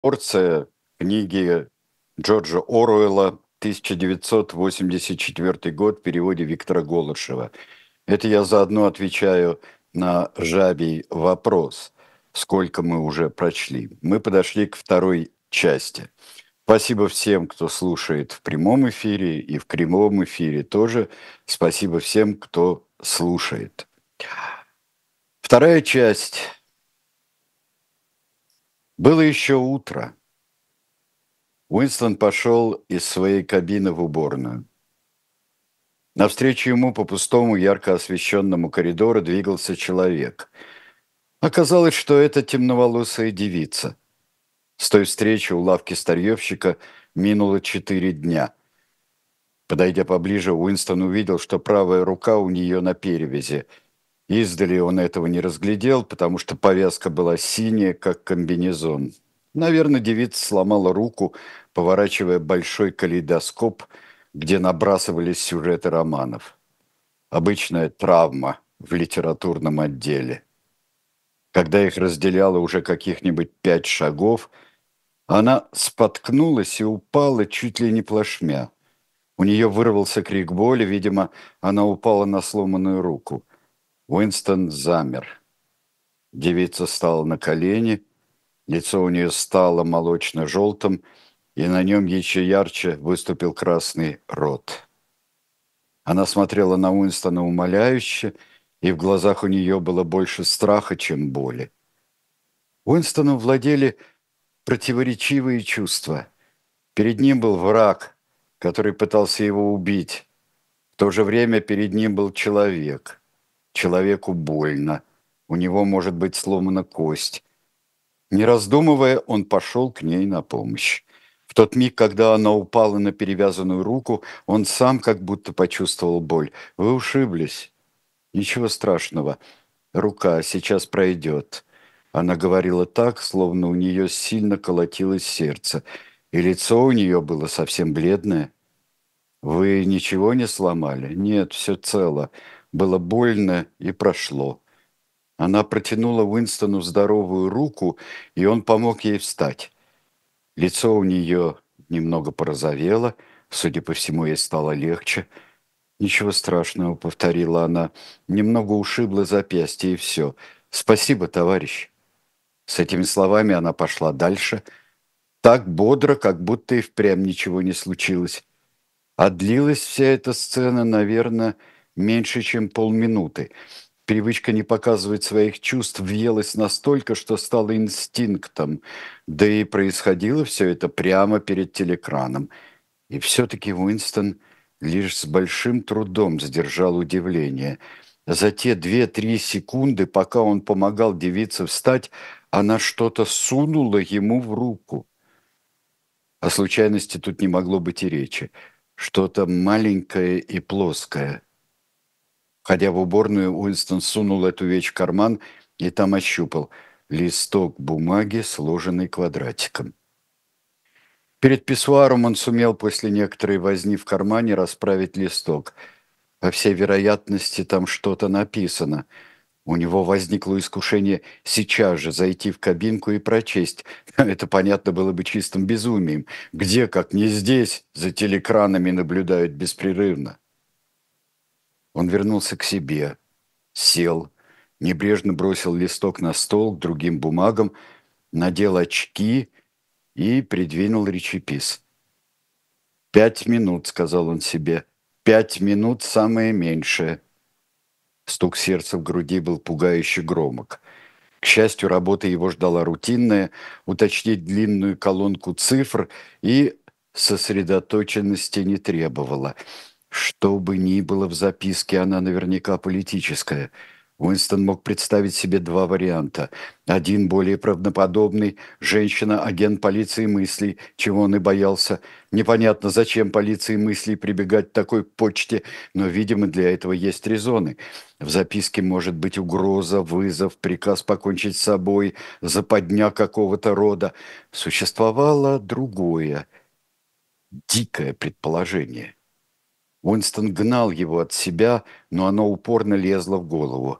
Порция книги Джорджа Оруэлла «1984 год» в переводе Виктора Голышева. Это я заодно отвечаю на жабий вопрос, сколько мы уже прочли. Мы подошли к второй части. Спасибо всем, кто слушает в прямом эфире и в кривом эфире тоже. Спасибо всем, кто слушает. Вторая часть. Было еще утро. Уинстон пошел из своей кабины в уборную. Навстречу ему по пустому, ярко освещенному коридору двигался человек. Оказалось, что это темноволосая девица. С той встречи у лавки старьевщика минуло 4 дня. Подойдя поближе, Уинстон увидел, что правая рука у нее на перевязи. Издали он этого не разглядел, потому что повязка была синяя, как комбинезон. Наверное, девица сломала руку, поворачивая большой калейдоскоп, где набрасывались сюжеты романов. Обычная травма в литературном отделе. Когда их разделяло уже каких-нибудь 5 шагов, она споткнулась и упала чуть ли не плашмя. У нее вырвался крик боли, видимо, она упала на сломанную руку. Уинстон замер. Девица стала на колени, лицо у нее стало молочно-желтым, и на нем еще ярче выступил красный рот. Она смотрела на Уинстона умоляюще, и в глазах у нее было больше страха, чем боли. Уинстоном владели противоречивые чувства. Перед ним был враг, который пытался его убить. В то же время перед ним был человек. Человеку больно. У него может быть сломана кость. Не раздумывая, он пошел к ней на помощь. В тот миг, когда она упала на перевязанную руку, он сам как будто почувствовал боль. «Вы ушиблись. Ничего страшного. Рука сейчас пройдет». Она говорила так, словно у нее сильно колотилось сердце, и лицо у нее было совсем бледное. «Вы ничего не сломали?» «Нет, все цело. Было больно и прошло». Она протянула Уинстону здоровую руку, и он помог ей встать. Лицо у нее немного порозовело, судя по всему, ей стало легче. «Ничего страшного», — повторила она, — «немного ушибло запястье, и все. Спасибо, товарищ». С этими словами она пошла дальше, так бодро, как будто и впрямь ничего не случилось. А длилась вся эта сцена, наверное, меньше, чем полминуты. Привычка не показывать своих чувств въелась настолько, что стала инстинктом, да и происходило все это прямо перед телекраном. И все-таки Уинстон лишь с большим трудом сдержал удивление. За те 2-3 секунды, пока он помогал девице встать, она что-то сунула ему в руку. О случайности тут не могло быть и речи. Что-то маленькое и плоское. Входя в уборную, Уинстон сунул эту вещь в карман и там ощупал листок бумаги, сложенный квадратиком. Перед писсуаром он сумел после некоторой возни в кармане расправить листок. По всей вероятности, там что-то написано. У него возникло искушение сейчас же зайти в кабинку и прочесть. Это, понятно, было бы чистым безумием. Где, как не здесь, за телекранами наблюдают беспрерывно. Он вернулся к себе, сел, небрежно бросил листок на стол к другим бумагам, надел очки и придвинул речепис. 5 минут, сказал он себе, 5 минут самое меньшее. Стук сердца в груди был пугающе громок. К счастью, работа его ждала рутинная, уточнить длинную колонку цифр и сосредоточенности не требовала. Что бы ни было в записке, она наверняка политическая. Уинстон мог представить себе 2 варианта. Один более правдоподобный – женщина, агент полиции мыслей, чего он и боялся. Непонятно, зачем полиции мыслей прибегать к такой почте, но, видимо, для этого есть резоны. В записке может быть угроза, вызов, приказ покончить с собой, западня какого-то рода. Существовало другое, дикое предположение. Уинстон гнал его от себя, но оно упорно лезло в голову.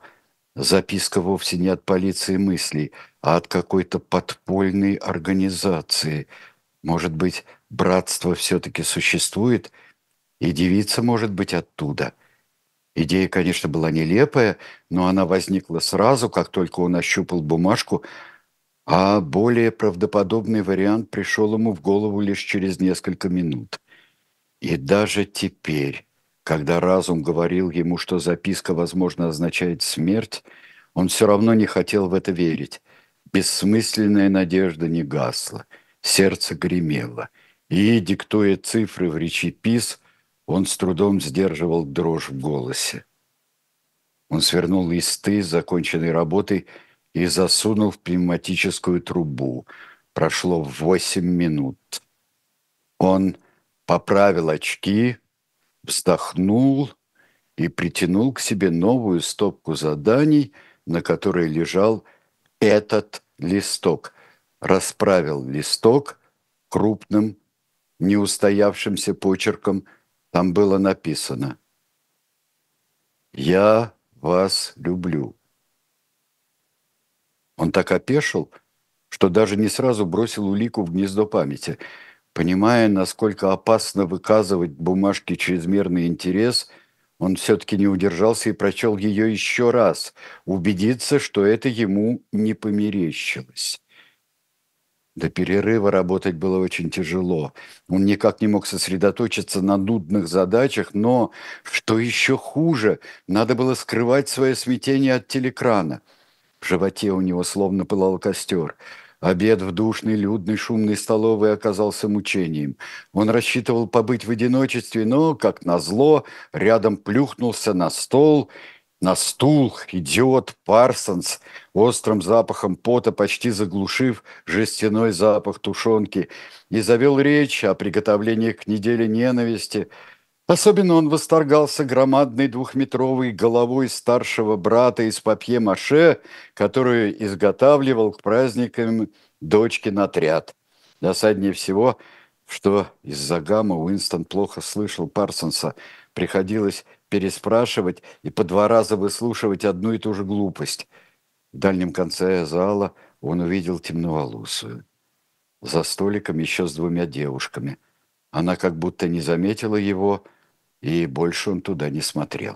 Записка вовсе не от полиции мыслей, а от какой-то подпольной организации. Может быть, братство все-таки существует, и девица может быть оттуда. Идея, конечно, была нелепая, но она возникла сразу, как только он ощупал бумажку, а более правдоподобный вариант пришел ему в голову лишь через несколько минут. И даже теперь, когда разум говорил ему, что записка, возможно, означает смерть, он все равно не хотел в это верить. Бессмысленная надежда не гасла, сердце гремело. И, диктуя цифры в речепис, он с трудом сдерживал дрожь в голосе. Он свернул листы с законченной работой и засунул в пневматическую трубу. Прошло 8 минут. Он поправил очки, вздохнул и притянул к себе новую стопку заданий, на которой лежал этот листок. Расправил листок крупным, неустоявшимся почерком. Там было написано: «Я вас люблю». Он так опешил, что даже не сразу бросил улику в гнездо памяти. Понимая, насколько опасно выказывать бумажке чрезмерный интерес, он все-таки не удержался и прочел ее еще раз, убедиться, что это ему не померещилось. До перерыва работать было очень тяжело. Он никак не мог сосредоточиться на нудных задачах, но, что еще хуже, надо было скрывать свое смятение от телекрана. В животе у него словно пылал костер. Обед в душной, людной, шумной столовой оказался мучением. Он рассчитывал побыть в одиночестве, но, как назло, рядом плюхнулся на стул, идиот Парсонс, острым запахом пота почти заглушив жестяной запах тушенки, и завел речь о приготовлении к неделе ненависти. Особенно он восторгался громадной двухметровой головой старшего брата из папье-маше, которую изготавливал к праздникам дочкин отряд. Досаднее всего, что из-за гамма Уинстон плохо слышал Парсонса. Приходилось переспрашивать и по 2 раза выслушивать одну и ту же глупость. В дальнем конце зала он увидел темноволосую. За столиком еще с 2 девушками. Она как будто не заметила его, и больше он туда не смотрел.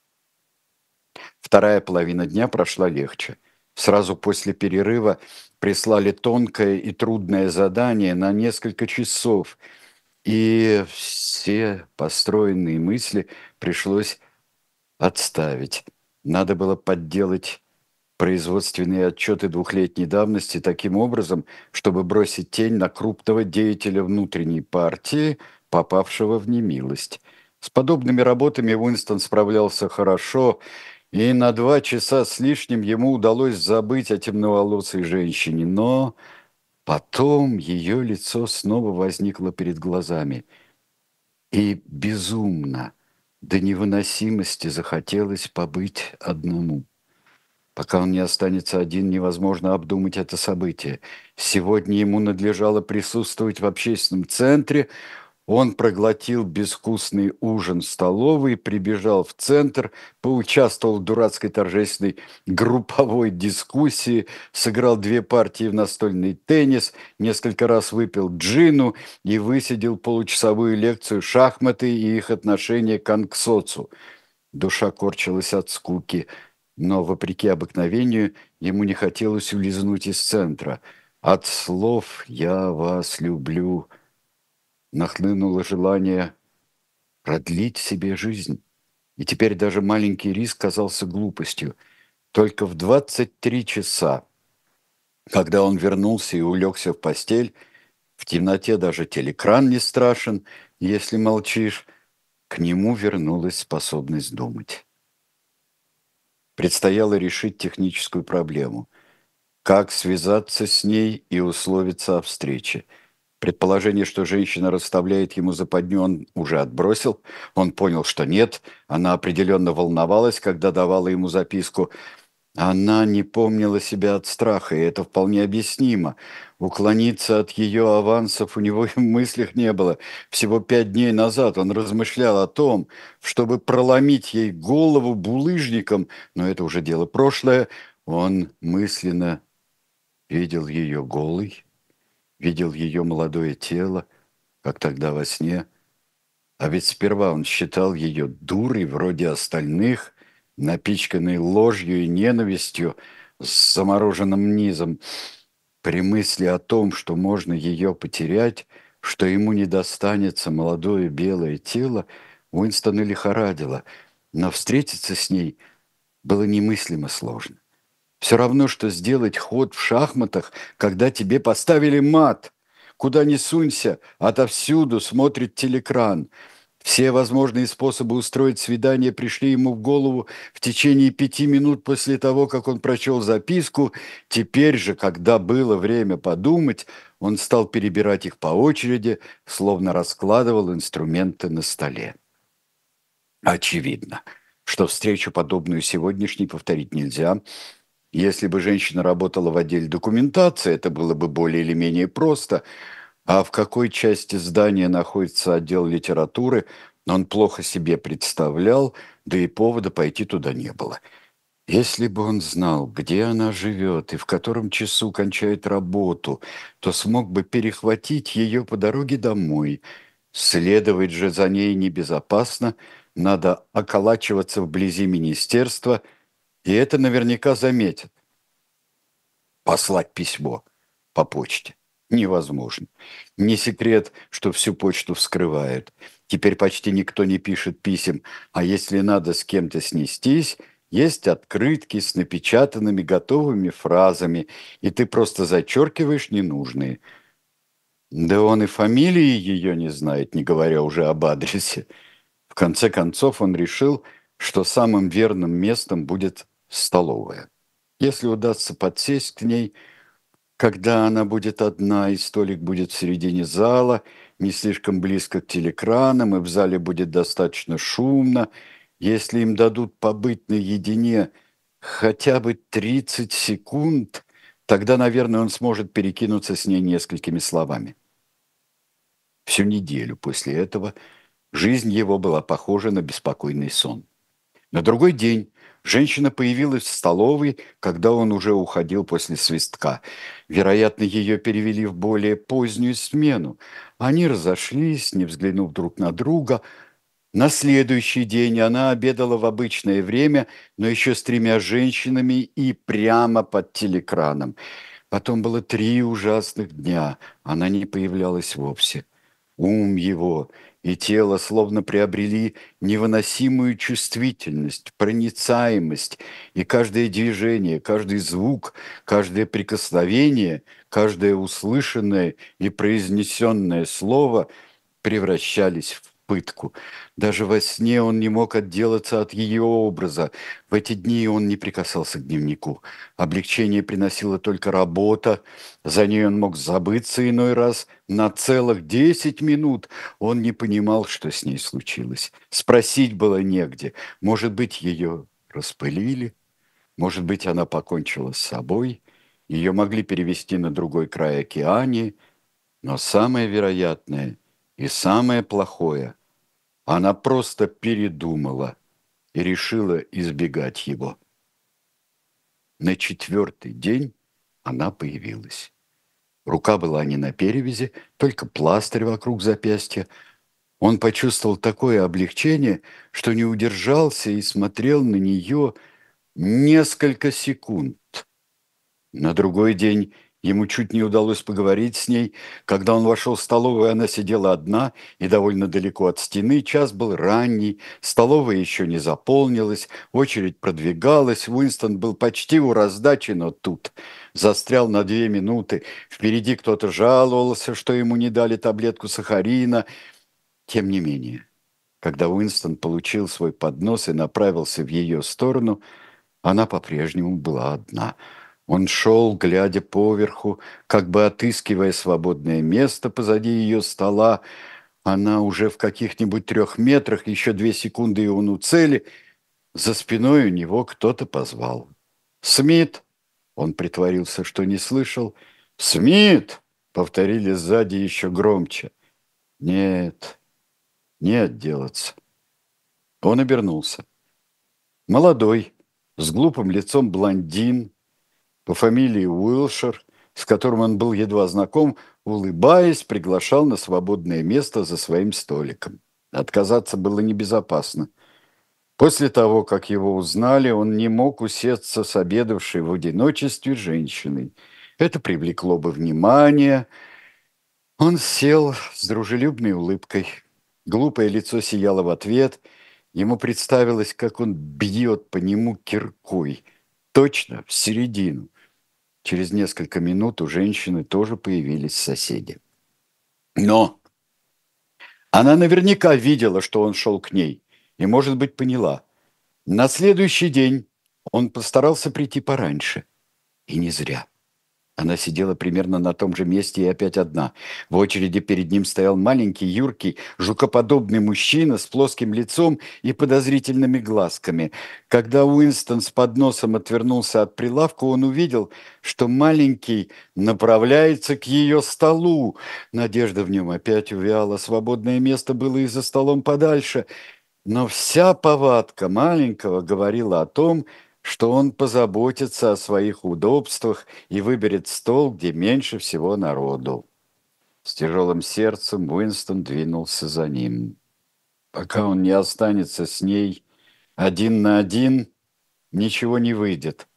Вторая половина дня прошла легче. Сразу после перерыва прислали тонкое и трудное задание на несколько часов, и все построенные мысли пришлось отставить. Надо было подделать производственные отчеты 2-летней давности таким образом, чтобы бросить тень на крупного деятеля внутренней партии, попавшего в немилость. С подобными работами Уинстон справлялся хорошо, и на 2 часа с лишним ему удалось забыть о темноволосой женщине, но потом ее лицо снова возникло перед глазами, и безумно, до невыносимости захотелось побыть одному. Пока он не останется один, невозможно обдумать это событие. Сегодня ему надлежало присутствовать в общественном центре. Он проглотил безвкусный ужин в столовой, прибежал в центр, поучаствовал в дурацкой торжественной групповой дискуссии, сыграл 2 партии в настольный теннис, несколько раз выпил джину и высидел получасовую лекцию «Шахматы и их отношение к анксоцу». Душа корчилась от скуки, но, вопреки обыкновению, ему не хотелось улизнуть из центра. От слов «я вас люблю» нахлынуло желание продлить себе жизнь. И теперь даже маленький риск казался глупостью. Только в 23 часа, когда он вернулся и улегся в постель, в темноте даже телекран не страшен, если молчишь, к нему вернулась способность думать. Предстояло решить техническую проблему. Как связаться с ней и условиться о встрече. Предположение, что женщина расставляет ему западню, он уже отбросил. Он понял, что нет. Она определенно волновалась, когда давала ему записку. Она не помнила себя от страха, и это вполне объяснимо. Уклониться от ее авансов у него и в мыслях не было. Всего 5 дней назад он размышлял о том, чтобы проломить ей голову булыжником, но это уже дело прошлое. Он мысленно видел ее голой, видел ее молодое тело, как тогда во сне. А ведь сперва он считал ее дурой вроде остальных, напичканной ложью и ненавистью с замороженным низом. При мысли о том, что можно ее потерять, что ему не достанется молодое белое тело, Уинстона лихорадило, но встретиться с ней было немыслимо сложно. Все равно, что сделать ход в шахматах, когда тебе поставили мат. Куда ни сунься, отовсюду смотрит телекран. Все возможные способы устроить свидание пришли ему в голову в течение 5 минут после того, как он прочел записку. Теперь же, когда было время подумать, он стал перебирать их по очереди, словно раскладывал инструменты на столе. Очевидно, что встречу, подобную сегодняшней, повторить нельзя. Если бы женщина работала в отделе документации, это было бы более или менее просто. А в какой части здания находится отдел литературы, он плохо себе представлял, да и повода пойти туда не было. Если бы он знал, где она живет и в котором часу кончает работу, то смог бы перехватить ее по дороге домой. Следовать же за ней небезопасно, надо околачиваться вблизи министерства, и это наверняка заметят. Послать письмо по почте невозможно. Не секрет, что всю почту вскрывают. Теперь почти никто не пишет писем, а если надо с кем-то снестись, есть открытки с напечатанными готовыми фразами, и ты просто зачеркиваешь ненужные. Да он и фамилии ее не знает, не говоря уже об адресе. В конце концов он решил, что самым верным местом будет столовая. Если удастся подсесть к ней, когда она будет одна, и столик будет в середине зала, не слишком близко к телекранам, и в зале будет достаточно шумно, если им дадут побыть наедине хотя бы 30 секунд, тогда, наверное, он сможет перекинуться с ней несколькими словами. Всю неделю после этого жизнь его была похожа на беспокойный сон. На другой день женщина появилась в столовой, когда он уже уходил после свистка. Вероятно, ее перевели в более позднюю смену. Они разошлись, не взглянув друг на друга. На следующий день она обедала в обычное время, но еще с 3 женщинами и прямо под телекраном. Потом было 3 ужасных дня. Она не появлялась вовсе. Ум его и тело словно приобрели невыносимую чувствительность, проницаемость, и каждое движение, каждый звук, каждое прикосновение, каждое услышанное и произнесенное слово превращались в пытку. Даже во сне он не мог отделаться от ее образа. В эти дни он не прикасался к дневнику. Облегчение приносила только работа. За ней он мог забыться иной раз на целых 10 минут. Он не понимал, что с ней случилось. Спросить было негде. Может быть, ее распылили? Может быть, она покончила с собой? Ее могли перевести на другой край океана? Но самое вероятное и самое плохое, она просто передумала и решила избегать его. На 4-й день она появилась. Рука была не на перевязи, только пластырь вокруг запястья. Он почувствовал такое облегчение, что не удержался и смотрел на нее несколько секунд. На другой день ему чуть не удалось поговорить с ней. Когда он вошел в столовую, она сидела одна и довольно далеко от стены. Час был ранний, столовая еще не заполнилась, очередь продвигалась. Уинстон был почти у раздачи, но тут застрял на 2 минуты. Впереди кто-то жаловался, что ему не дали таблетку сахарина. Тем не менее, когда Уинстон получил свой поднос и направился в ее сторону, она по-прежнему была одна. Он шел, глядя поверху, как бы отыскивая свободное место позади ее стола. Она уже в каких-нибудь 3 метрах, еще 2 секунды, и он у цели. За спиной у него кто-то позвал. «Смит!» Он притворился, что не слышал. «Смит!» — повторили сзади еще громче. Нет, не отделаться. Он обернулся. Молодой, с глупым лицом блондин, по фамилии Уилшер, с которым он был едва знаком, улыбаясь, приглашал на свободное место за своим столиком. Отказаться было небезопасно. После того, как его узнали, он не мог усесться с обедавшей в одиночестве женщиной. Это привлекло бы внимание. Он сел с дружелюбной улыбкой. Глупое лицо сияло в ответ. Ему представилось, как он бьет по нему киркой. Точно, в середину. Через несколько минут у женщины тоже появились соседи. Но она наверняка видела, что он шел к ней, и, может быть, поняла. На следующий день он постарался прийти пораньше. И не зря. Она сидела примерно на том же месте и опять одна. В очереди перед ним стоял маленький, юркий, жукоподобный мужчина с плоским лицом и подозрительными глазками. Когда Уинстон с подносом отвернулся от прилавка, он увидел, что маленький направляется к ее столу. Надежда в нем опять увяла. Свободное место было и за столом подальше. Но вся повадка маленького говорила о том, что он позаботится о своих удобствах и выберет стол, где меньше всего народу. С тяжелым сердцем Уинстон двинулся за ним. Пока он не останется с ней один на один, ничего не выйдет.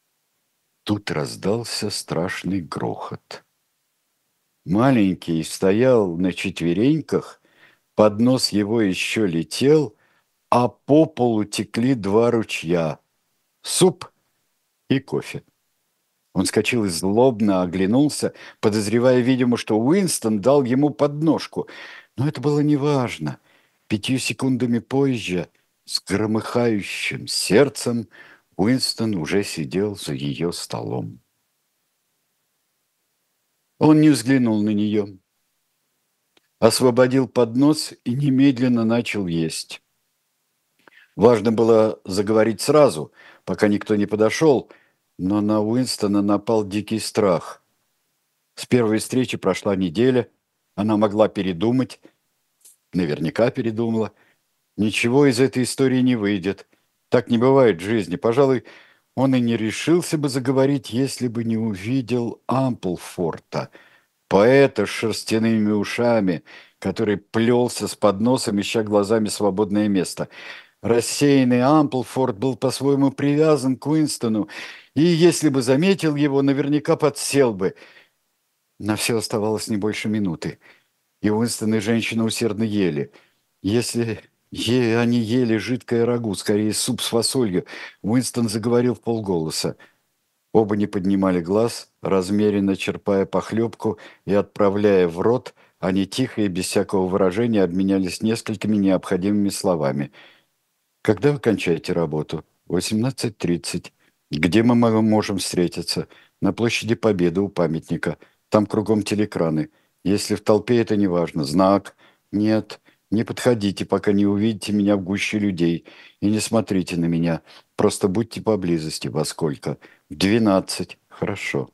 Тут раздался страшный грохот. Маленький стоял на четвереньках, поднос его еще летел, а по полу текли два ручья – суп и кофе. Он вскочил и злобно оглянулся, подозревая, видимо, что Уинстон дал ему подножку. Но это было неважно. 5 секундами позже, с громыхающим сердцем, Уинстон уже сидел за ее столом. Он не взглянул на нее, освободил поднос и немедленно начал есть. Важно было заговорить сразу, пока никто не подошел, но на Уинстона напал дикий страх. С первой встречи прошла неделя, она могла передумать, наверняка передумала. Ничего из этой истории не выйдет. Так не бывает в жизни. Пожалуй, он и не решился бы заговорить, если бы не увидел Амплфорта, поэта с шерстяными ушами, который плелся с подносом, ища глазами свободное место. Рассеянный Амплфорд был по-своему привязан к Уинстону, и если бы заметил его, наверняка подсел бы. На все оставалось не больше минуты, и Уинстон и женщина усердно ели. Если они ели жидкое рагу, скорее суп с фасолью, Уинстон заговорил вполголоса. Оба не поднимали глаз, размеренно черпая похлебку и отправляя в рот, они тихо и без всякого выражения обменялись несколькими необходимыми словами. «Когда вы кончаете работу?» 18:30. «Где мы можем встретиться?» «На площади Победы у памятника. Там кругом телекраны. Если в толпе, это не важно. Знак?» «Нет, не подходите, пока не увидите меня в гуще людей. И не смотрите на меня. Просто будьте поблизости. Во сколько?» «В 12. Хорошо».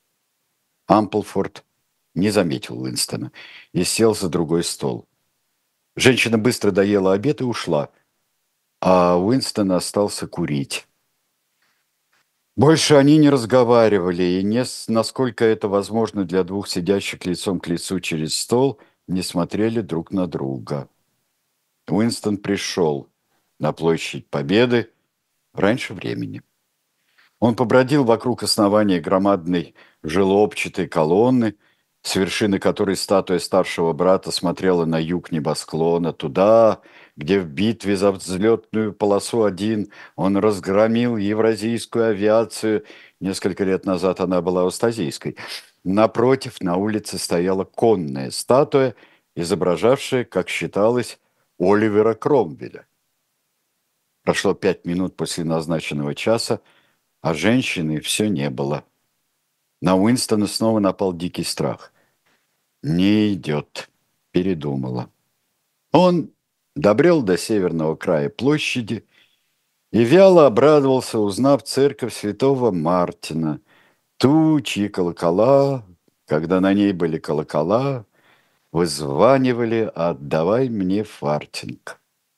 Амплфорд не заметил Уинстона и сел за другой стол. Женщина быстро доела обед и ушла, а Уинстон остался курить. Больше они не разговаривали, и насколько это возможно для двух сидящих лицом к лицу через стол, не смотрели друг на друга. Уинстон пришел на площадь Победы раньше времени. Он побродил вокруг основания громадной желобчатой колонны, с вершины которой статуя старшего брата смотрела на юг небосклона, туда, где в битве за взлетную полосу 1 он разгромил евразийскую авиацию. Несколько лет назад она была устазийской. Напротив, на улице стояла конная статуя, изображавшая, как считалось, Оливера Кромвеля. Прошло 5 минут после назначенного часа, а женщины все не было. На Уинстона снова напал дикий страх. «Не идет», — передумала. Он добрел до северного края площади и вяло обрадовался, узнав церковь святого Мартина, ту, чьи колокола, когда на ней были колокола, вызванивали «Отдавай мне фартинг».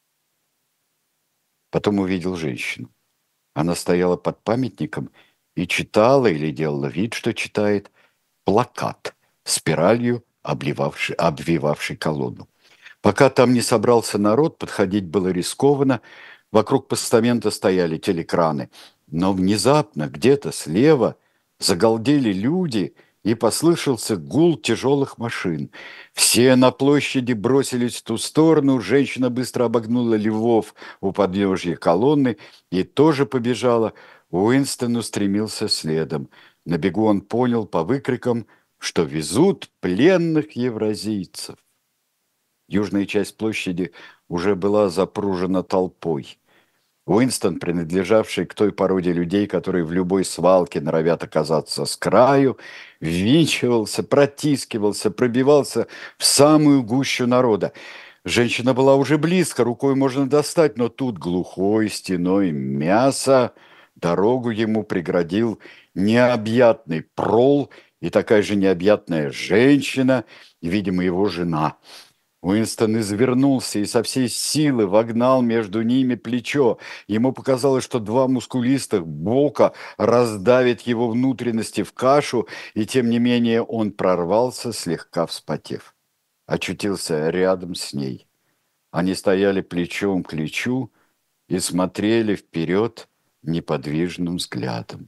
Потом увидел женщину. Она стояла под памятником и читала или делала вид, что читает, плакат, спиралью обвивавший колонну. Пока там не собрался народ, подходить было рискованно. Вокруг постамента стояли телекраны. Но внезапно где-то слева загалдели люди, и послышался гул тяжелых машин. Все на площади бросились в ту сторону. Женщина быстро обогнула львов у подножья колонны и тоже побежала. Уинстон устремился следом. На бегу он понял по выкрикам, что везут пленных евразийцев. Южная часть площади уже была запружена толпой. Уинстон, принадлежавший к той породе людей, которые в любой свалке норовят оказаться с краю, ввинчивался, протискивался, пробивался в самую гущу народа. Женщина была уже близко, рукой можно достать, но тут глухой стеной мяса дорогу ему преградил необъятный прол и такая же необъятная женщина, видимо, его жена. Уинстон извернулся и со всей силы вогнал между ними плечо. Ему показалось, что два мускулистых бока раздавят его внутренности в кашу, и тем не менее он прорвался, слегка вспотев. Очутился рядом с ней. Они стояли плечом к плечу и смотрели вперед неподвижным взглядом.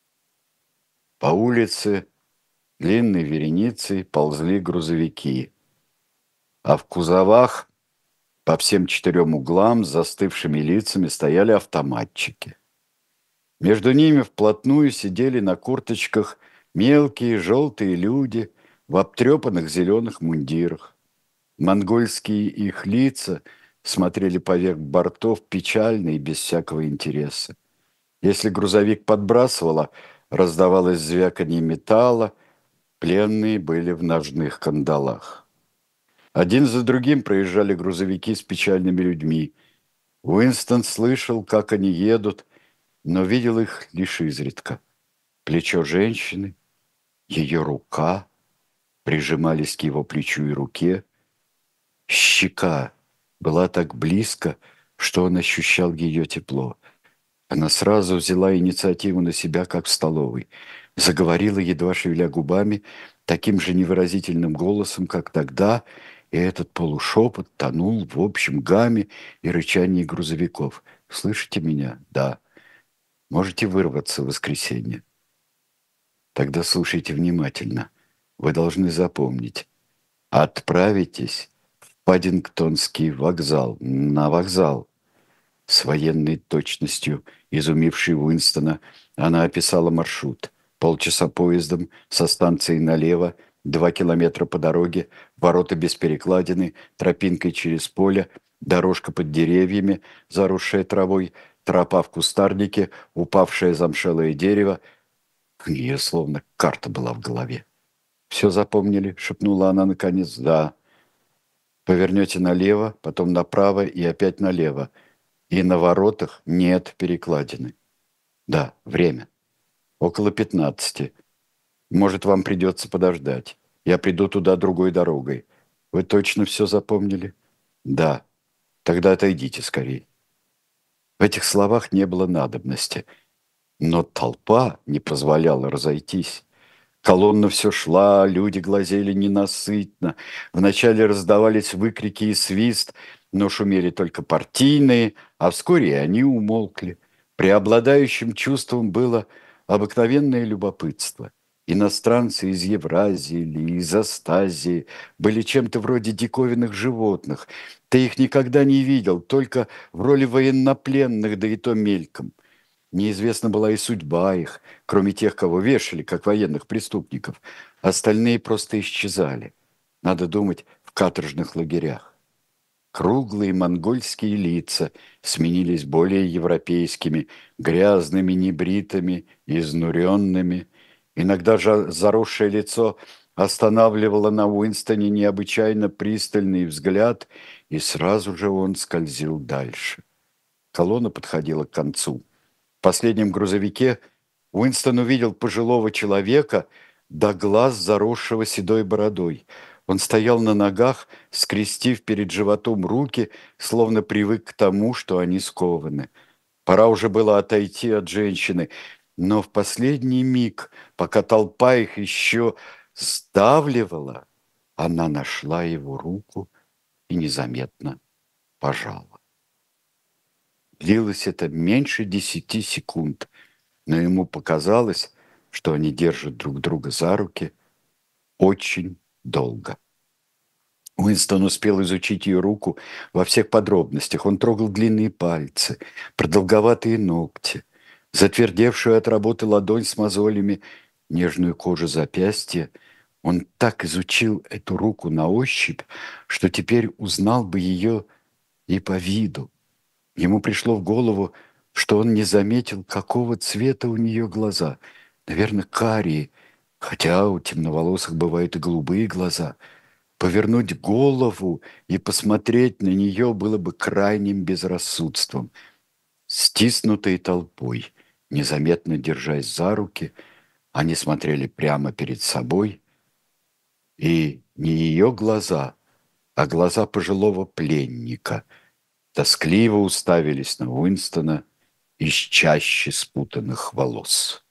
По улице длинной вереницей ползли грузовики, а в кузовах по всем четырем углам с застывшими лицами стояли автоматчики. Между ними вплотную сидели на курточках мелкие желтые люди в обтрепанных зеленых мундирах. Монгольские их лица смотрели поверх бортов печально и без всякого интереса. Если грузовик подбрасывало, раздавалось звяканье металла, пленные были в ножных кандалах. Один за другим проезжали грузовики с печальными людьми. Уинстон слышал, как они едут, но видел их лишь изредка. Плечо женщины, ее рука прижимались к его плечу и руке. Щека была так близко, что он ощущал ее тепло. Она сразу взяла инициативу на себя, как в столовой. Заговорила, едва шевеля губами, таким же невыразительным голосом, как тогда, и этот полушепот тонул в общем гамме и рычании грузовиков. «Слышите меня?» «Да». «Можете вырваться в воскресенье?» «Тогда слушайте внимательно. Вы должны запомнить. Отправитесь в Паддингтонский вокзал, на вокзал». С военной точностью, изумившей Уинстона, она описала маршрут. Полчаса поездом со станции налево, 2 километра по дороге, ворота без перекладины, тропинкой через поле, дорожка под деревьями, заросшая травой, тропа в кустарнике, упавшее замшелое дерево. У нее словно карта была в голове. «Все запомнили?» — шепнула она наконец. «Да». «Повернете налево, потом направо и опять налево. И на воротах нет перекладины». «Да, время. Около 15. Может, вам придется подождать. Я приду туда другой дорогой. Вы точно все запомнили?» «Да. Тогда отойдите скорее». В этих словах не было надобности, но толпа не позволяла разойтись. Колонна все шла, люди глазели ненасытно. Вначале раздавались выкрики и свист, но шумели только партийные, а вскоре и они умолкли. Преобладающим чувством было обыкновенное любопытство. Иностранцы из Евразии или из Астазии были чем-то вроде диковинных животных. Ты их никогда не видел, только в роли военнопленных, да и то мельком. Неизвестна была и судьба их, кроме тех, кого вешали, как военных преступников. Остальные просто исчезали. Надо думать, в каторжных лагерях. Круглые монгольские лица сменились более европейскими, грязными, небритыми, изнуренными. Иногда же заросшее лицо останавливало на Уинстоне необычайно пристальный взгляд, и сразу же он скользил дальше. Колонна подходила к концу. В последнем грузовике Уинстон увидел пожилого человека, до глаз заросшего седой бородой. Он стоял на ногах, скрестив перед животом руки, словно привык к тому, что они скованы. Пора уже было отойти от женщины, но в последний миг, пока толпа их еще сдавливала, она нашла его руку и незаметно пожала. Длилось это меньше 10 секунд, но ему показалось, что они держат друг друга за руки очень долго. Уинстон успел изучить ее руку во всех подробностях. Он трогал длинные пальцы, продолговатые ногти, затвердевшую от работы ладонь с мозолями, нежную кожу запястья. Он так изучил эту руку на ощупь, что теперь узнал бы ее и по виду. Ему пришло в голову, что он не заметил, какого цвета у нее глаза. Наверное, карие, хотя у темноволосых бывают и голубые глаза. Повернуть голову и посмотреть на нее было бы крайним безрассудством. Стиснутые толпой, незаметно держась за руки, они смотрели прямо перед собой, и не ее глаза, а глаза пожилого пленника тоскливо уставились на Уинстона из чащи спутанных волос.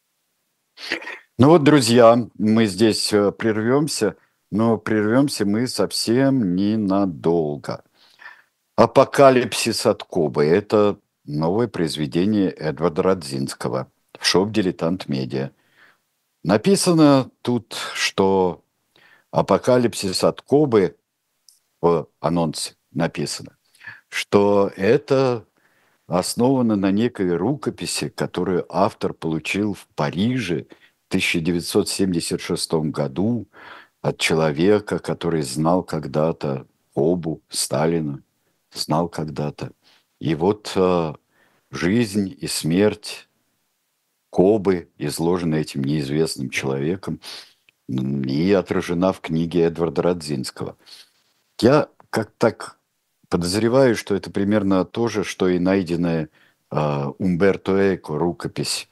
Ну вот, друзья, мы здесь прервемся, но прервемся мы совсем ненадолго. «Апокалипсис от Кобы» – это новое произведение Эдварда Радзинского в шоу-дилетант медиа. Написано тут, что «Апокалипсис от Кобы» в анонсе написано, что это основано на некой рукописи, которую автор получил в Париже в 1976 году от человека, который знал когда-то Кобу, Сталина, знал когда-то. И вот жизнь и смерть Кобы изложена этим неизвестным человеком и отражена в книге Эдварда Радзинского. Я как так подозреваю, что это примерно то же, что и найденная Умберто Эко рукопись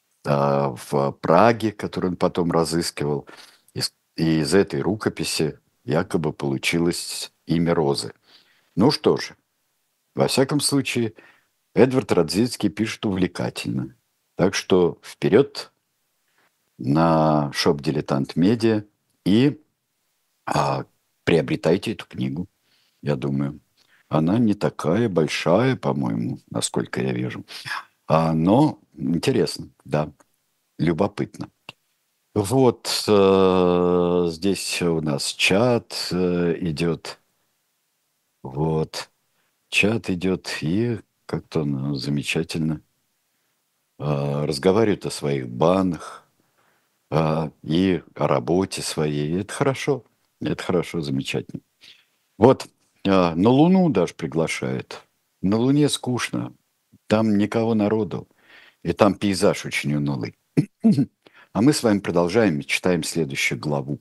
в Праге, которую он потом разыскивал. И из этой рукописи якобы получилось имя Розы. Ну что же, во всяком случае, Эдвард Радзинский пишет увлекательно. Так что вперед на шоп-дилетант медиа и приобретайте эту книгу, я думаю. Она не такая большая, по-моему, насколько я вижу. Но интересно, да, любопытно. Вот здесь у нас чат идет. Вот. Чат идет, и как-то замечательно разговаривают о своих банах и о работе своей. Это хорошо, замечательно. Вот, на Луну даже приглашают. На Луне скучно, там никого народу, и там пейзаж очень унылый. А мы с вами продолжаем и читаем следующую главу.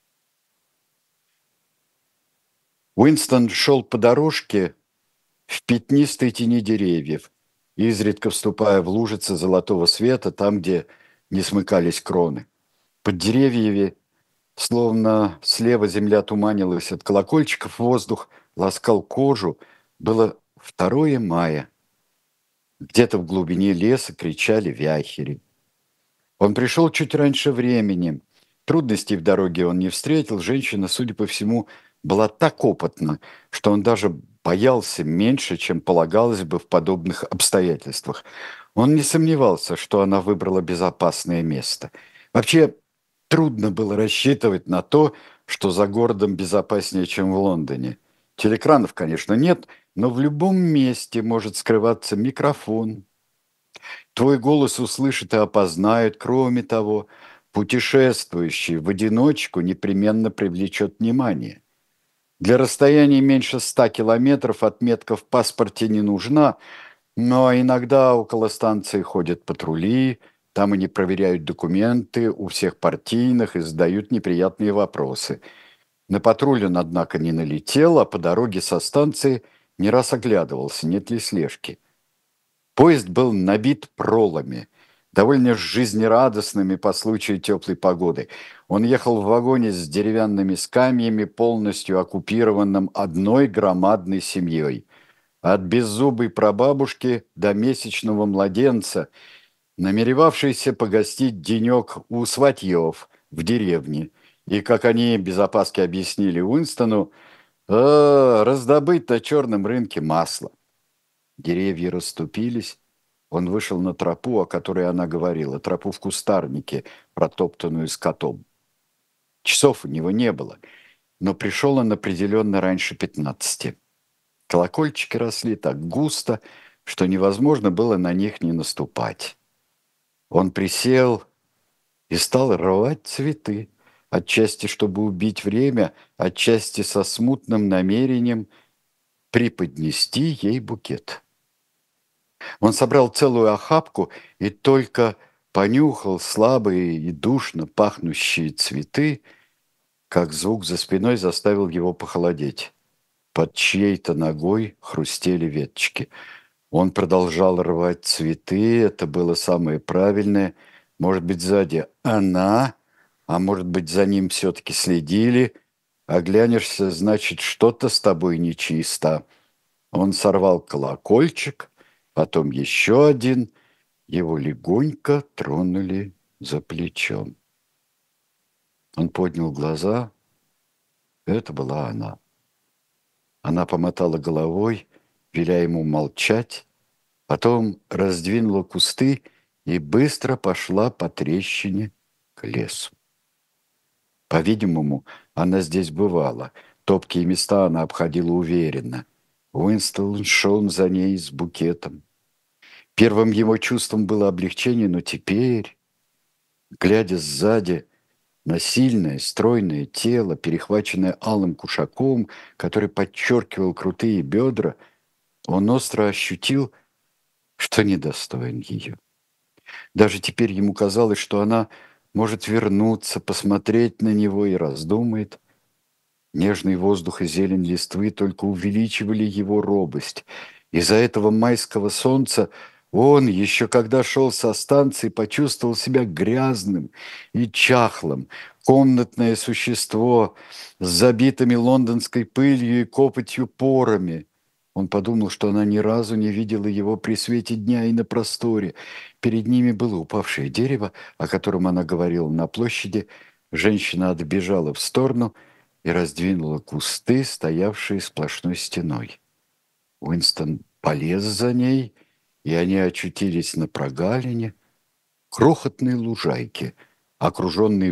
Уинстон шел по дорожке в пятнистой тени деревьев, изредка вступая в лужицы золотого света там, где не смыкались кроны. Под деревьями, словно слева земля туманилась от колокольчиков, воздух ласкал кожу. Было 2 мая. Где-то в глубине леса кричали вяхери. Он пришел чуть раньше времени. Трудностей в дороге он не встретил. Женщина, судя по всему, была так опытна, что он даже боялся меньше, чем полагалось бы в подобных обстоятельствах. Он не сомневался, что она выбрала безопасное место. Вообще, трудно было рассчитывать на то, что за городом безопаснее, чем в Лондоне. Телекранов, конечно, нет, но в любом месте может скрываться микрофон. Твой голос услышат и опознают. Кроме того, путешествующий в одиночку непременно привлечет внимание. Для расстояния меньше 100 километров отметка в паспорте не нужна, но иногда около станции ходят патрули, там они проверяют документы у всех партийных и задают неприятные вопросы. На патруль он, однако, не налетел, а по дороге со станции не раз оглядывался, нет ли слежки. Поезд был набит пролами, довольно жизнерадостными по случаю теплой погоды. Он ехал в вагоне с деревянными скамьями, полностью оккупированным одной громадной семьей. От беззубой прабабушки до месячного младенца, намеревавшийся погостить денек у сватьев в деревне. И, как они без опаски объяснили Уинстону, раздобыть на черном рынке масло. Деревья расступились. Он вышел на тропу, о которой она говорила, тропу в кустарнике, протоптанную скотом. Часов у него не было, но пришел он определенно раньше 15. Колокольчики росли так густо, что невозможно было на них не наступать. Он присел и стал рвать цветы, отчасти чтобы убить время, отчасти со смутным намерением преподнести ей букет. Он собрал целую охапку и только понюхал слабые и душно пахнущие цветы, как звук за спиной заставил его похолодеть. Под чьей-то ногой хрустели веточки. Он продолжал рвать цветы, это было самое правильное. Может быть, сзади она, а может быть, за ним все-таки следили. Оглянешься, значит, что-то с тобой нечисто. Он сорвал колокольчик, потом еще один. Его легонько тронули за плечом. Он поднял глаза. Это была она. Она помотала головой, веля ему молчать, потом раздвинула кусты и быстро пошла по трещине к лесу. По-видимому, она здесь бывала. Топкие места она обходила уверенно. Уинстон шел за ней с букетом. Первым его чувством было облегчение, но теперь, глядя сзади на сильное, стройное тело, перехваченное алым кушаком, который подчеркивал крутые бедра, он остро ощутил, что недостоин ее. Даже теперь ему казалось, что она может вернуться, посмотреть на него и раздумает. Нежный воздух и зелень листвы только увеличивали его робость. Из-за этого майского солнца он, еще когда шел со станции, почувствовал себя грязным и чахлым. Комнатное существо с забитыми лондонской пылью и копотью порами. Он подумал, что она ни разу не видела его при свете дня и на просторе. Перед ними было упавшее дерево, о котором она говорила на площади. Женщина отбежала в сторону и раздвинула кусты, стоявшие сплошной стеной. Уинстон полез за ней, и они очутились на прогалине, крохотной лужайке, окруженной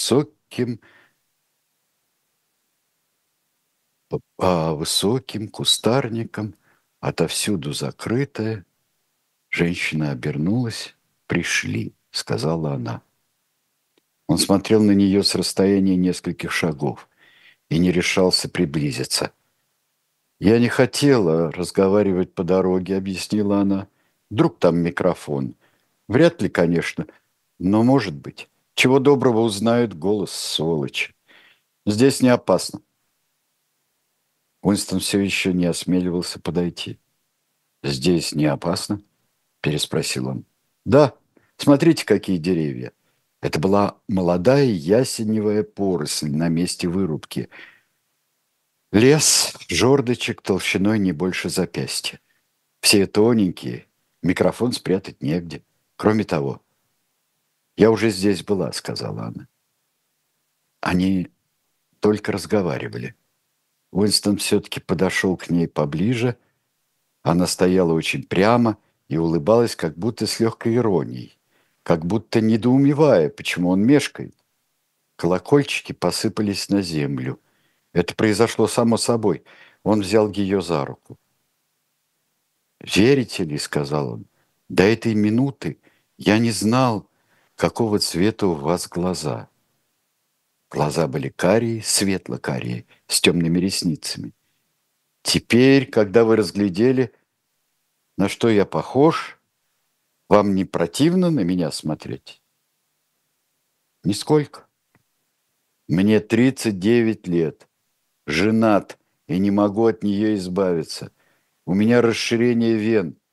высоким кустарником, отовсюду закрытая. Женщина обернулась. «Пришли», — сказала она. Он смотрел на нее с расстояния нескольких шагов и не решался приблизиться. «Я не хотела разговаривать по дороге», — объяснила она. «Вдруг там микрофон? Вряд ли, конечно, но может быть. Чего доброго узнают голос, сволочи. Здесь не опасно». Уинстон все еще не осмеливался подойти. «Здесь не опасно?» — переспросил он. «Да, смотрите, какие деревья». Это была молодая ясеневая поросль на месте вырубки. Лес, жердочек толщиной не больше запястья. Все тоненькие, микрофон спрятать негде. Кроме того, «Я уже здесь была», — сказала она. Они только разговаривали. Уинстон все-таки подошел к ней поближе. Она стояла очень прямо и улыбалась, как будто с легкой иронией, как будто недоумевая, почему он мешкает. Колокольчики посыпались на землю. Это произошло само собой. Он взял ее за руку. «Верите ли, — сказал он, — до этой минуты я не знал, какого цвета у вас глаза». Глаза были карие, светло-карие, с темными ресницами. «Теперь, когда вы разглядели, на что я похож, вам не противно на меня смотреть?» «Нисколько. Мне 39 лет, женат и не могу от нее избавиться. У меня расширение вен,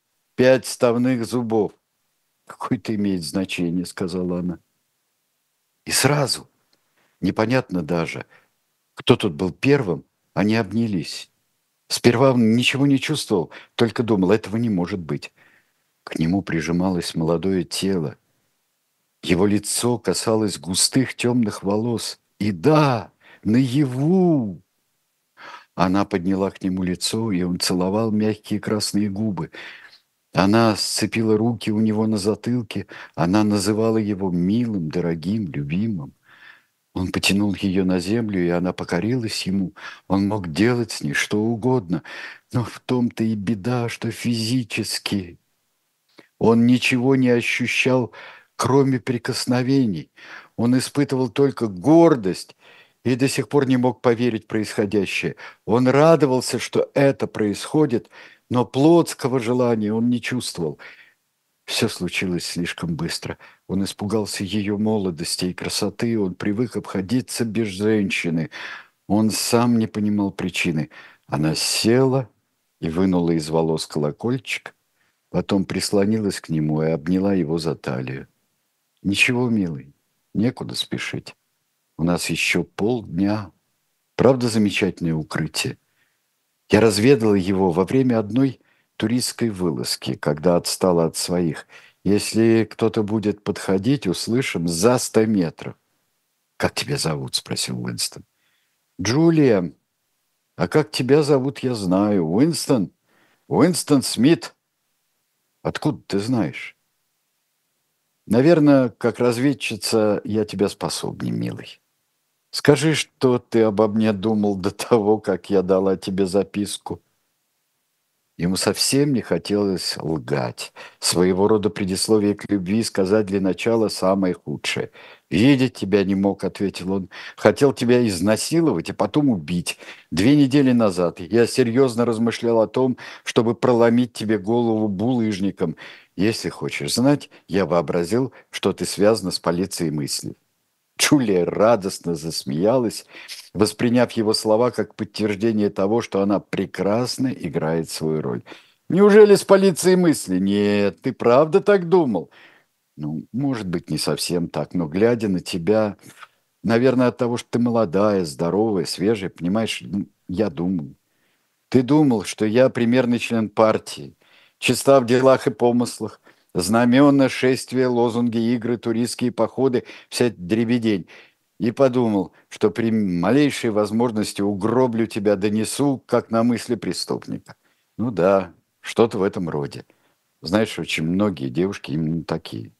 5 вставных зубов. Какое-то имеет значение, сказала она. И сразу, непонятно даже, кто тут был первым, они обнялись. Сперва он ничего не чувствовал, только думал, этого не может быть. К нему прижималось молодое тело. Его лицо касалось густых темных волос. И да, наяву! Она подняла к нему лицо, и он целовал мягкие красные губы. Она сцепила руки у него на затылке. Она называла его милым, дорогим, любимым. Он потянул ее на землю, и она покорилась ему. Он мог делать с ней что угодно. Но в том-то и беда, что физически он ничего не ощущал, кроме прикосновений. Он испытывал только гордость и до сих пор не мог поверить в происходящее. Он радовался, что это происходит, но плотского желания он не чувствовал. Все случилось слишком быстро. Он испугался ее молодости и красоты, он привык обходиться без женщины. Он сам не понимал причины. Она села и вынула из волос колокольчик, потом прислонилась к нему и обняла его за талию. «Ничего, милый, некуда спешить. У нас еще полдня. Правда, замечательное укрытие? Я разведала его во время одной туристской вылазки, когда отстала от своих. Если кто-то будет подходить, услышим за 100 метров». «Как тебя зовут?» – спросил Уинстон. «Джулия. А как тебя зовут, я знаю. Уинстон? Уинстон Смит. Откуда ты знаешь?» «Наверное, как разведчица я тебя способнее, милый. Скажи, что ты обо мне думал до того, как я дала тебе записку». Ему совсем не хотелось лгать. Своего рода предисловие к любви сказать для начала самое худшее. «Видеть тебя не мог», — ответил он. «Хотел тебя изнасиловать и потом убить. 2 недели назад я серьезно размышлял о том, чтобы проломить тебе голову булыжником. Если хочешь знать, я вообразил, что ты связана с полицией мыслей». Джулия радостно засмеялась, восприняв его слова как подтверждение того, что она прекрасно играет свою роль. «Неужели с полицией мысли?» «Нет, ты правда так думал?» «Ну, может быть, не совсем так, но глядя на тебя, наверное, от того, что ты молодая, здоровая, свежая, понимаешь, я думаю. Ты думал, что я примерный член партии, чиста в делах и помыслах, знамена, шествия, лозунги, игры, туристские походы, вся эта дребедень. И подумал, что при малейшей возможности угроблю тебя, донесу, как на мысли преступника. Ну да, что-то в этом роде. Знаешь, очень многие девушки именно такие.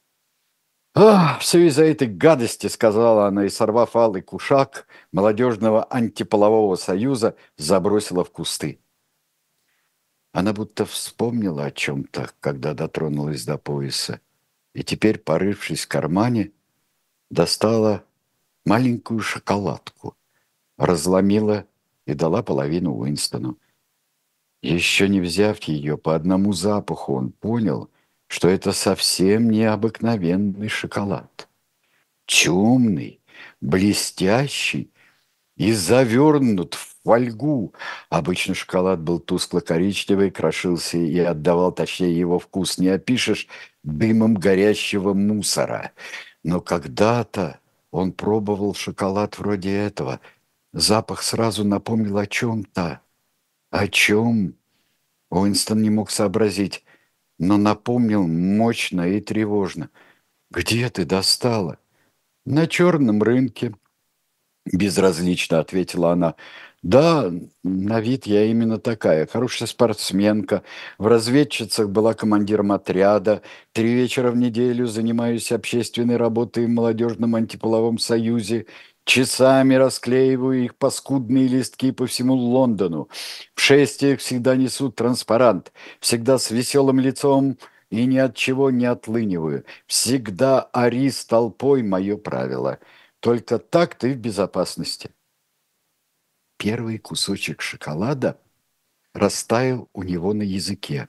Все из-за этой гадости», — сказала она, и, сорвав алый кушак молодежного антиполового союза, забросила в кусты. Она будто вспомнила о чем-то, когда дотронулась до пояса, и теперь, порывшись в кармане, достала маленькую шоколадку, разломила и дала половину Уинстону. Еще не взяв ее по одному запаху, он понял, что это совсем необыкновенный шоколад. Темный, блестящий и завернут в фольгу. Обычно шоколад был тускло-коричневый, крошился и отдавал, точнее, его вкус не опишешь, дымом горящего мусора. Но когда-то он пробовал шоколад вроде этого. Запах сразу напомнил о чем-то. О чем? Уинстон не мог сообразить, но напомнил мощно и тревожно. «Где ты достала?» «На черном рынке», — безразлично ответила она. «Да, на вид я именно такая. Хорошая спортсменка. В разведчицах была командиром отряда. 3 вечера в неделю занимаюсь общественной работой в молодежном антиполовом союзе. Часами расклеиваю их паскудные листки по всему Лондону. В шествиях всегда несут транспарант. Всегда с веселым лицом и ни от чего не отлыниваю. Всегда ори с толпой — мое правило. Только так ты в безопасности». Первый кусочек шоколада растаял у него на языке.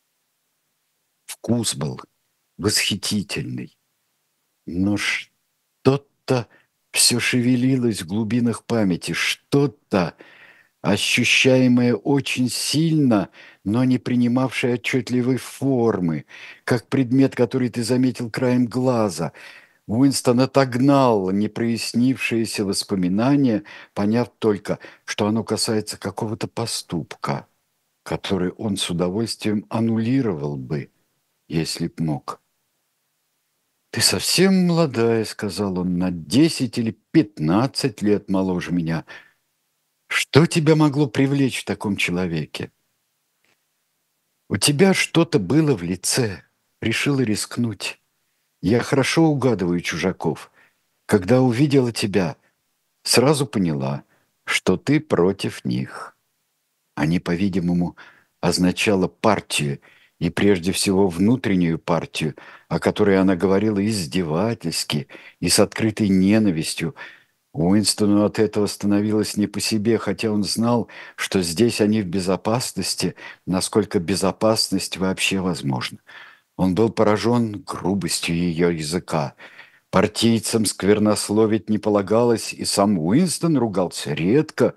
Вкус был восхитительный, но что-то все шевелилось в глубинах памяти, что-то, ощущаемое очень сильно, но не принимавшее отчетливой формы, как предмет, который ты заметил краем глаза. Уинстон отогнал непрояснившееся воспоминание, поняв только, что оно касается какого-то поступка, который он с удовольствием аннулировал бы, если б мог. «Ты совсем молодая», — сказал он, — «на 10 или 15 лет моложе меня. Что тебя могло привлечь в таком человеке? У тебя что-то было в лице, решила рискнуть. Я хорошо угадываю чужаков. Когда увидела тебя, сразу поняла, что ты против них». Они, по-видимому, означало партию, и прежде всего внутреннюю партию, о которой она говорила издевательски и с открытой ненавистью. Уинстону от этого становилось не по себе, хотя он знал, что здесь они в безопасности, насколько безопасность вообще возможна. Он был поражен грубостью ее языка. Партийцам сквернословить не полагалось, и сам Уинстон ругался редко,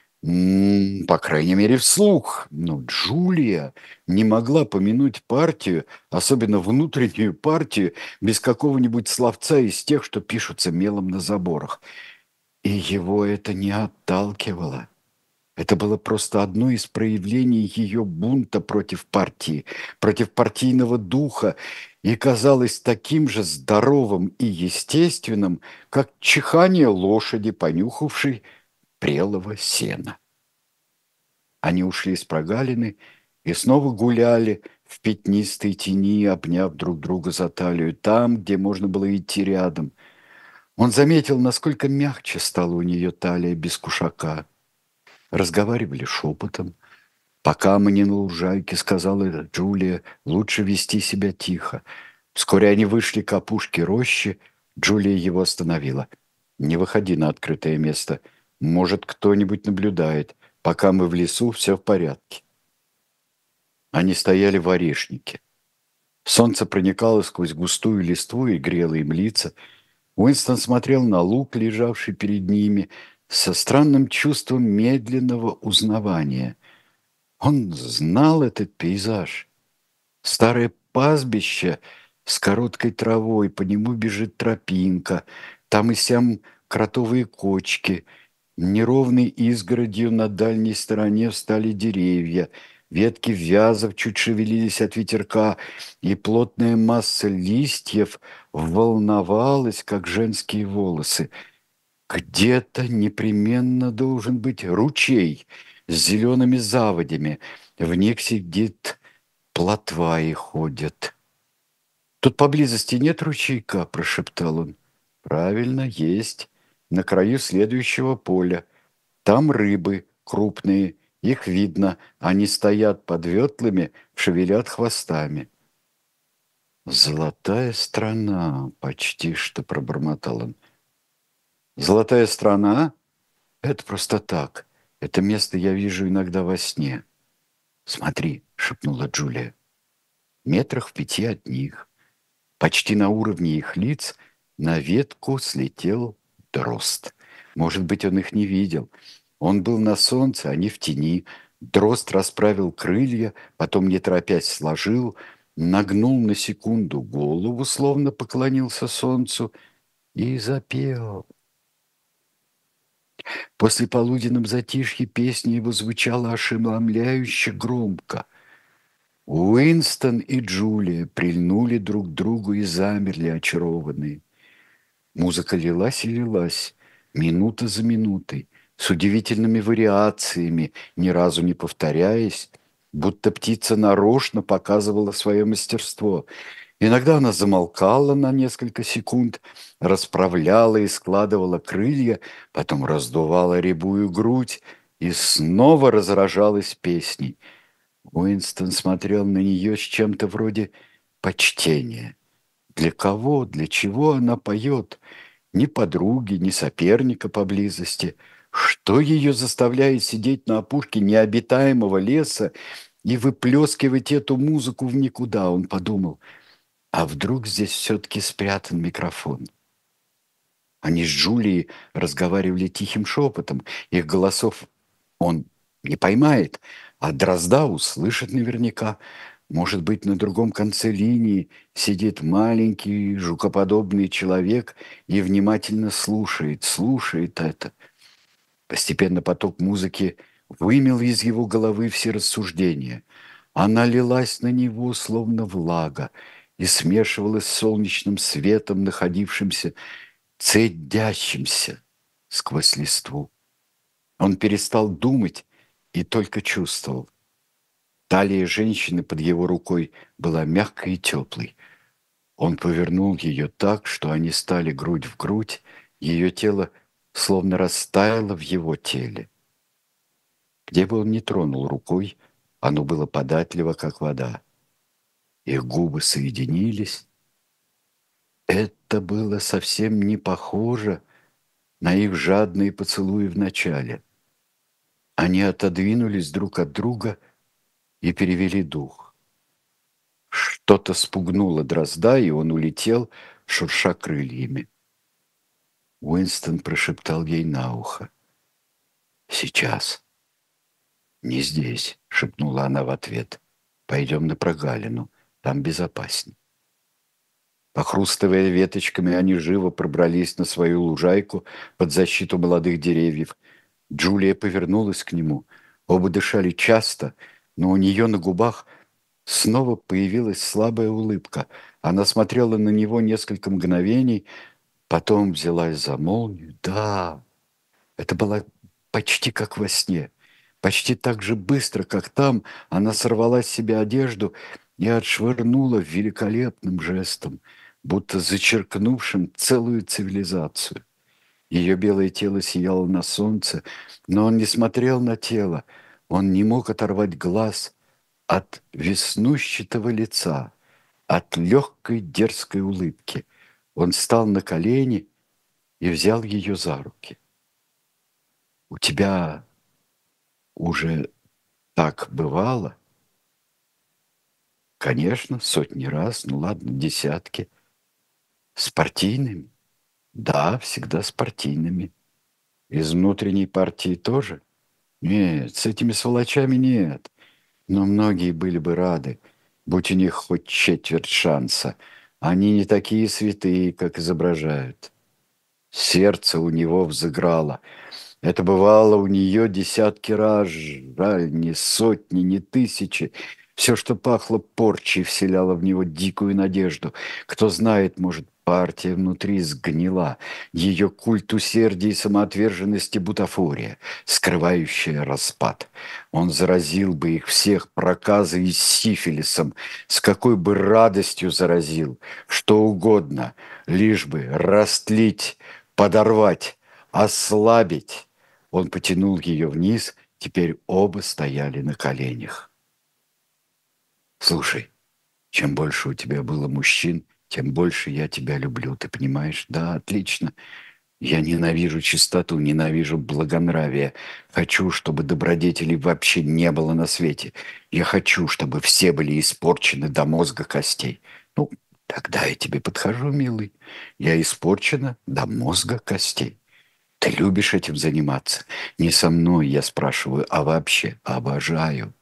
по крайней мере, вслух. Но Джулия не могла помянуть партию, особенно внутреннюю партию, без какого-нибудь словца из тех, что пишутся мелом на заборах. И его это не отталкивало. Это было просто одно из проявлений ее бунта против партии, против партийного духа, и казалось таким же здоровым и естественным, как чихание лошади, понюхавшей прелого сена. Они ушли с прогалины и снова гуляли в пятнистой тени, обняв друг друга за талию, там, где можно было идти рядом. Он заметил, насколько мягче стала у нее талия без кушака. Разговаривали шепотом. «Пока мы не на лужайке», — сказала Джулия, — «лучше вести себя тихо». Вскоре они вышли к опушке рощи. Джулия его остановила. «Не выходи на открытое место. Может, кто-нибудь наблюдает. Пока мы в лесу, все в порядке». Они стояли в орешнике. Солнце проникало сквозь густую листву и грело им лица. Уинстон смотрел на луг, лежавший перед ними, со странным чувством медленного узнавания. Он знал этот пейзаж. Старое пастбище с короткой травой, по нему бежит тропинка, там и сям кротовые кочки. Неровной изгородью на дальней стороне встали деревья, ветки вязов чуть шевелились от ветерка, и плотная масса листьев волновалась, как женские волосы. Где-то непременно должен быть ручей с зелеными заводями, в них сидит плотва и ходят. «Тут поблизости нет ручейка», — прошептал он. «Правильно, есть. На краю следующего поля. Там рыбы крупные, их видно. Они стоят под ветлами, шевелят хвостами». «Золотая страна», — почти что пробормотал он. «Золотая страна? Это просто так. Это место я вижу иногда во сне». «Смотри», — шепнула Джулия. Метрах в 5 от них, почти на уровне их лиц, на ветку слетел дрозд. Может быть, он их не видел. Он был на солнце, они в тени. Дрозд расправил крылья, потом, не торопясь, сложил, нагнул на секунду голову, словно поклонился солнцу, и запел. После полуденном затишье песня его звучала ошеломляюще громко. Уинстон и Джулия прильнули друг к другу и замерли, очарованные. Музыка лилась и лилась, минута за минутой, с удивительными вариациями, ни разу не повторяясь, будто птица нарочно показывала свое мастерство. Иногда она замолкала на несколько секунд, расправляла и складывала крылья, потом раздувала рябую грудь и снова разражалась песней. Уинстон смотрел на нее с чем-то вроде почтения. Для кого, для чего она поет? Ни подруги, ни соперника поблизости. Что ее заставляет сидеть на опушке необитаемого леса и выплескивать эту музыку в никуда, он подумал. А вдруг здесь все-таки спрятан микрофон? Они с Джулией разговаривали тихим шепотом. Их голосов он Не поймает, а дрозда услышит наверняка. Может быть, на другом конце линии сидит маленький жукоподобный человек и внимательно слушает это. Постепенно поток музыки вымел из его головы все рассуждения. Она лилась на него, словно влага, и смешивалась с солнечным светом, находившимся, цедящимся сквозь листву. Он перестал думать и только чувствовал. Талия женщины под его рукой была мягкой и теплой. Он повернул ее так, что они стали грудь в грудь, ее тело словно растаяло в его теле. Где бы он ни тронул рукой, оно было податливо, как вода. Их губы соединились. Это было совсем не похоже на их жадные поцелуи в начале. Они отодвинулись друг от друга и перевели дух. Что-то спугнуло дрозда, и он улетел, шурша крыльями. Уинстон прошептал ей на ухо. «Сейчас». «Не здесь», — шепнула она в ответ. «Пойдем на прогалину, там безопасней». Похрустывая веточками, они живо пробрались на свою лужайку под защиту молодых деревьев. Джулия повернулась к нему. Оба дышали часто, но у нее на губах снова появилась слабая улыбка. Она смотрела на него несколько мгновений, потом взялась за молнию. Да, это было почти как во сне. Почти так же быстро, как там, она сорвала с себя одежду и отшвырнула великолепным жестом, будто зачеркнувшим целую цивилизацию. Ее белое тело сияло на солнце, но он не смотрел на тело. Он не мог оторвать глаз от веснущатого лица, от легкой дерзкой улыбки. Он встал на колени и взял ее за руки. «У тебя уже так бывало?» «Конечно, сотни раз, ну ладно, десятки». «С партийными?» «Да, всегда с партийными». «Из внутренней партии тоже?» «Нет, с этими сволочами нет. Но многие были бы рады, будь у них хоть четверть шанса. Они не такие святые, как изображают». Сердце у него взыграло. Это бывало у нее десятки раз, жаль, не сотни, не тысячи. Все, что пахло порчей, вселяло в него дикую надежду. Кто знает, может, партия внутри сгнила. Ее культ усердия и самоотверженности бутафория, скрывающая распад. Он заразил бы их всех проказой и сифилисом. С какой бы радостью заразил. Что угодно, лишь бы растлить, подорвать, ослабить. Он потянул ее вниз, теперь оба стояли на коленях. «Слушай, чем больше у тебя было мужчин, тем больше я тебя люблю, ты понимаешь?» «Да, отлично. Я ненавижу чистоту, ненавижу благонравие. Хочу, чтобы добродетелей вообще не было на свете. Я хочу, чтобы все были испорчены до мозга костей. Ну, тогда я тебе подхожу, милый. Я испорчена до мозга костей. Ты любишь этим заниматься? Не со мной, я спрашиваю, а вообще обожаю».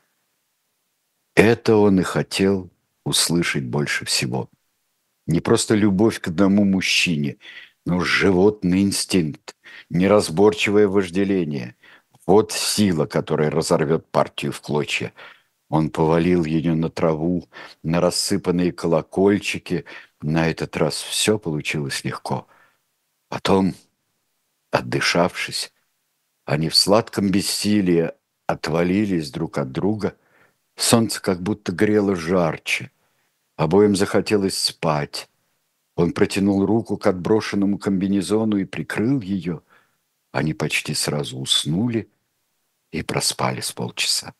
Это он и хотел услышать больше всего. Не просто любовь к одному мужчине, но животный инстинкт, неразборчивое вожделение. Вот сила, которая разорвет партию в клочья. Он повалил ее на траву, на рассыпанные колокольчики. На этот раз все получилось легко. Потом, отдышавшись, они в сладком бессилии отвалились друг от друга. Солнце как будто грело жарче. Обоим захотелось спать. Он протянул руку к отброшенному комбинезону и прикрыл ее. Они почти сразу уснули и проспали с полчаса.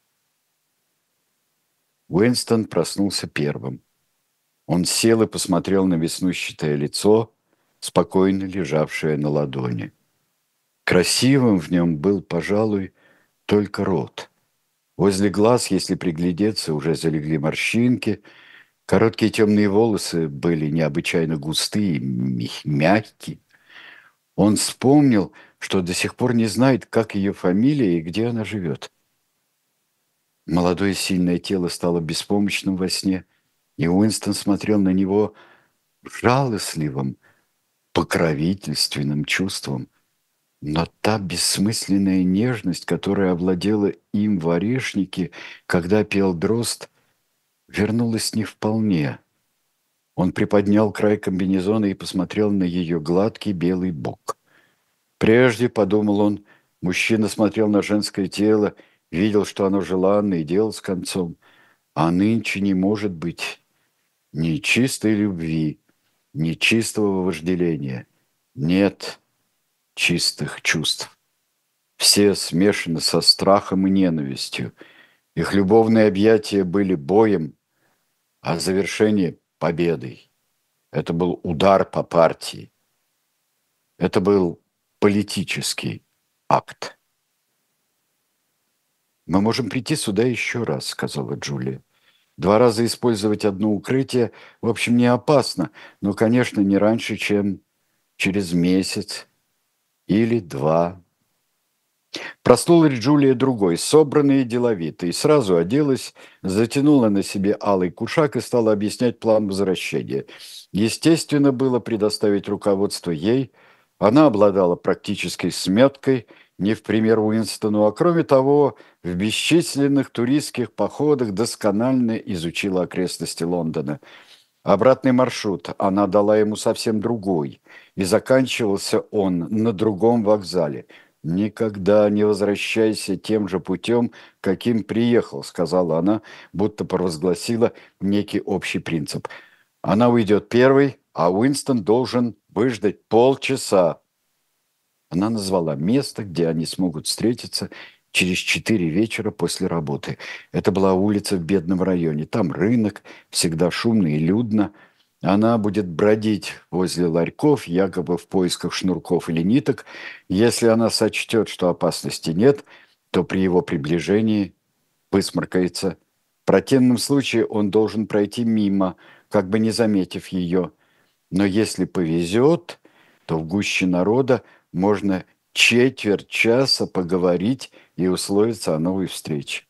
Уинстон проснулся первым. Он сел и посмотрел на веснущатое лицо, спокойно лежавшее на ладони. Красивым в нем был, пожалуй, только рот. Возле глаз, если приглядеться, уже залегли морщинки. Короткие темные волосы были необычайно густые, мягкие. Он вспомнил, что до сих пор не знает, как ее фамилия и где она живет. Молодое сильное тело стало беспомощным во сне, и Уинстон смотрел на него жалостливым, покровительственным чувством. Но та бессмысленная нежность, которая овладела им в Орешнике, когда пел дрозд, вернулась не вполне. Он приподнял край комбинезона и посмотрел на ее гладкий белый бок. Прежде, подумал он, мужчина смотрел на женское тело, видел, что оно желанно, и делал с концом. А нынче не может быть ни чистой любви, ни чистого вожделения. Нет чистых чувств. Все смешаны со страхом и ненавистью. Их любовные объятия были боем, а завершение – победой. Это был удар по партии. Это был политический акт. «Мы можем прийти сюда еще раз», — сказала Джулия. «2 раза использовать одно укрытие, в общем, не опасно, но, конечно, не раньше, чем через месяц или 2». Проснулась Джулия другой, собранной и деловитой, сразу оделась, затянула на себе алый кушак и стала объяснять план возвращения. Естественно было предоставить руководство ей. Она обладала практической сметкой, не в пример Уинстону, а кроме того, в бесчисленных туристских походах досконально изучила окрестности Лондона. Обратный маршрут она дала ему совсем другой, и заканчивался он на другом вокзале. «Никогда не возвращайся тем же путем, каким приехал», — сказала она, будто провозгласила некий общий принцип. Она уйдет первой, а Уинстон должен выждать полчаса. Она назвала место, где они смогут встретиться через 4 вечера после работы. Это была улица в бедном районе. Там рынок, всегда шумно и людно. Она будет бродить возле ларьков, якобы в поисках шнурков или ниток. Если она сочтет, что опасности нет, то при его приближении высморкается. В противном случае он должен пройти мимо, как бы не заметив ее. Но если повезет, то в гуще народа можно четверть часа поговорить и условиться о новой встрече.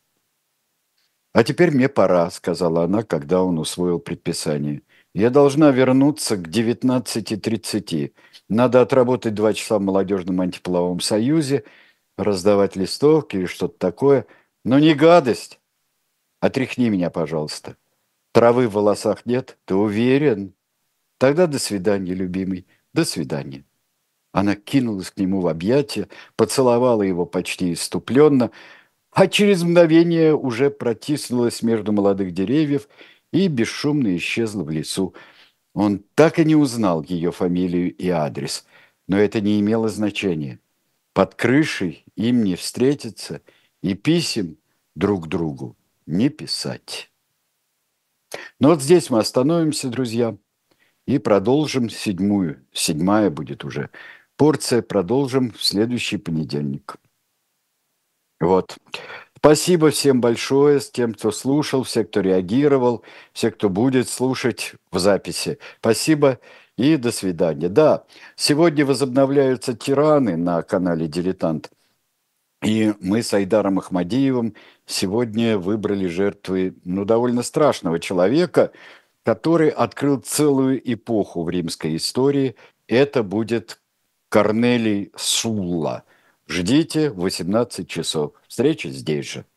«А теперь мне пора», — сказала она, когда он усвоил предписание. «Я должна вернуться к 19:30. Надо отработать 2 часа в молодежном антиполовом союзе, раздавать листовки или что-то такое. Но не гадость. Отряхни меня, пожалуйста. Травы в волосах нет? Ты уверен? Тогда до свидания, любимый. До свидания». Она кинулась к нему в объятия, поцеловала его почти исступленно, а через мгновение уже протиснулась между молодых деревьев и бесшумно исчезла в лесу. Он так и не узнал ее фамилию и адрес, но это не имело значения. Под крышей им не встретиться и писем друг другу не писать. Но вот здесь мы остановимся, друзья, и продолжим 7-ю. 7-я будет уже порция. Продолжим в следующий понедельник. Вот. Спасибо всем большое, с тем, кто слушал, все, кто реагировал, все, кто будет слушать в записи. Спасибо и до свидания. Да, сегодня возобновляются «Тираны» на канале «Дилетант». И мы с Айдаром Ахмадиевым сегодня выбрали жертвы, довольно страшного человека, который открыл целую эпоху в римской истории. Это будет Корнелий Сулла. Ждите в 18 часов. Встреча здесь же.